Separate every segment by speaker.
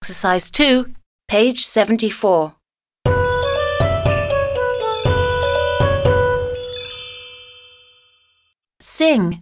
Speaker 1: Exercise 2, page 74. Sing.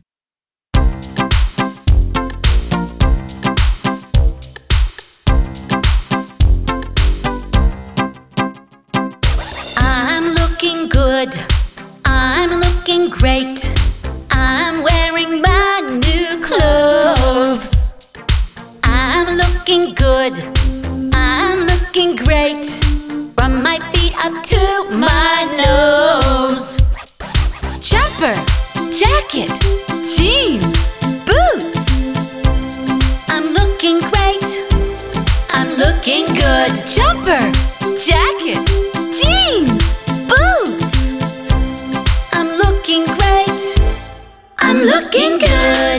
Speaker 2: I'm looking good, I'm looking great, I'm wearing my new clothes. I'm looking good, I'm looking great, from my feet up to my nose. Jumper, jacket, jeans, boots. I'm looking great, I'm looking good. Jumper, jacket, jeans, boots. I'm looking great, I'm looking good.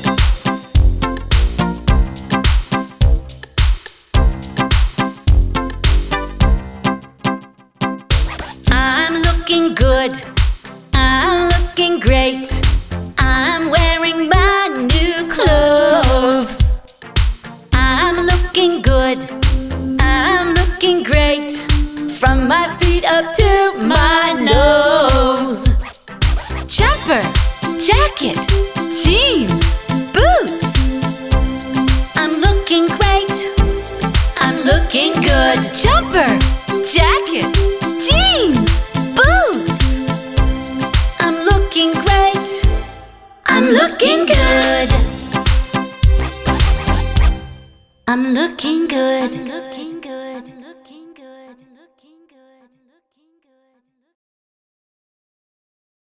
Speaker 2: I'm looking good, I'm looking great, I'm wearing my new clothes. I'm looking good, I'm looking great, from my feet up to my nose. Jumper, jacket, jeans, boots. I'm looking great, I'm looking good. Jumper, jacket, jeans, boots. I'm looking great, I'm looking good. I'm looking good.